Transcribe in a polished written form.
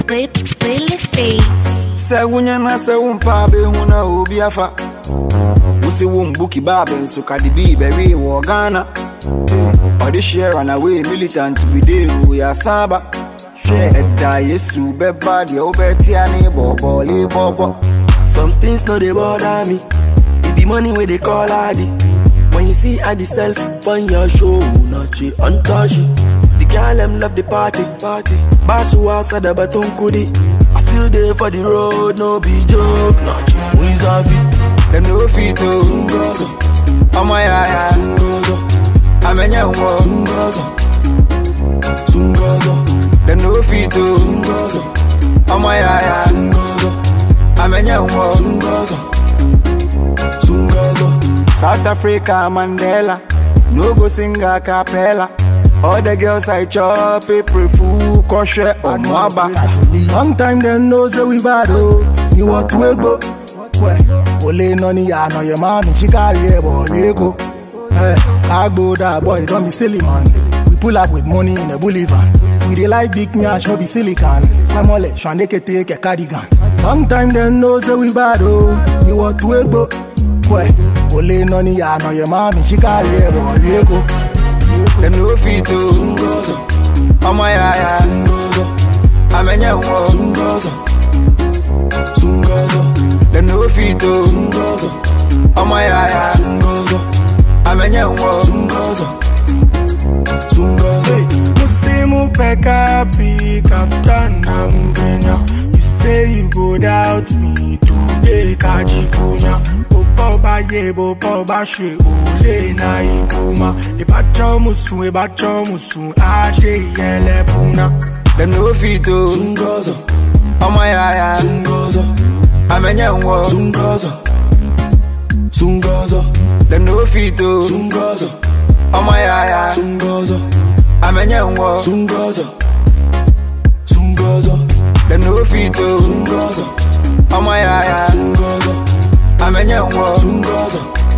Playlist Beats. Say wunyana say wumpa be huna obi afa. Wusi wumbuki babe so Cardi B berry wo Ghana. Or this year run away militant we dey we are saba. Share da yesu be bad yo beti ani bobo le bobo. Some things no they bother me. It be money where they call Adi. When you see Adi self on your show, not you untouch it. The girl them love the party. Basu outside the baton kudi. I still there for the road, no be joke. Not you, who is off it? Them no fit to Sungozo, Amaya Sungozo, Amenya wo Sungozo, Them no fit to Sungozo, Amaya Sungozo, Amenya wo Sungozo. South Africa Mandela, no go sing a cappella. All the girls I chop it, prefu, kosher, or mwaba. Long time them know say we bad oh. You want to go? Ole noni ya no your man, she carry a boy go. Agbo that boy don't be silly man. We pull up with money in a bully van. We dey like big nyash, no be silicon. I'm all shaneke take a cardigan. Long time them know say we bad oh. You want to go? Ole noni ya no your man, she carry a boy go. Them no fit to Sungozo, Amaya Sungozo, Amenya wo Sungozo, Them no fit to Sungozo, Amaya Sungozo, Amenya wo Sungozo. Musimu peka pick up tana mubenya. You say you go doubt me today kajikunya. Boba ye boba she ole na ikuma. Ebacho musu aje yele puna. Them no fit to Sungozo, Amaya Sungozo, Amenya wo Sungozo, Them no fit to Sungozo, Amaya Sungozo, Amenya wo Sungozo, Them no fit to Sungozo, Amaya Sungozo, Amenya wo Sungozo.